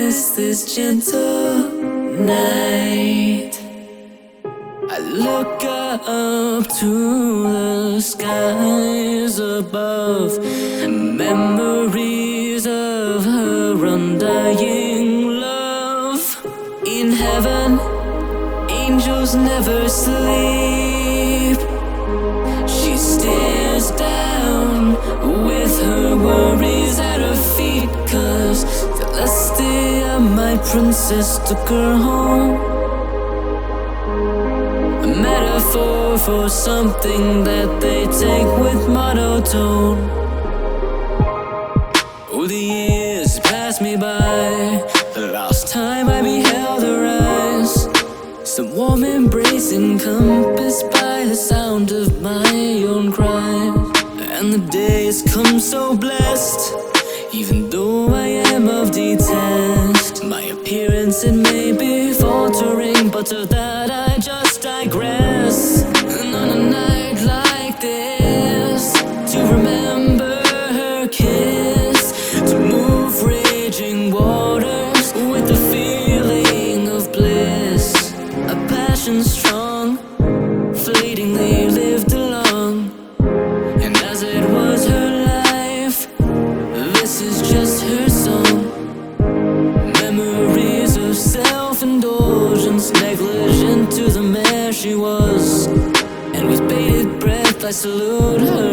miss this gentle night. I look up to the skies above, memories of her undying love. In heaven, angels never sleep. She stares down with her worries at her feet, 'cause Celestia, my princess, took her home. A metaphor for something that they take with monotone. Oh, the years pass me by. The last time I beheld her eyes, some warm embrace encompassed by the sound of my own cries. And the days come so blessed, even though I am of detest. My appearance, it may be faltering, but of that I just digress. And on a night like this, to remember her kiss, to move raging waters with the feeling of bliss. A passion strong, fleetingly lived along, and as it was her life, this is just her song. Memories of self-indulgence, negligent to the mare she was, and with bated breath I salute her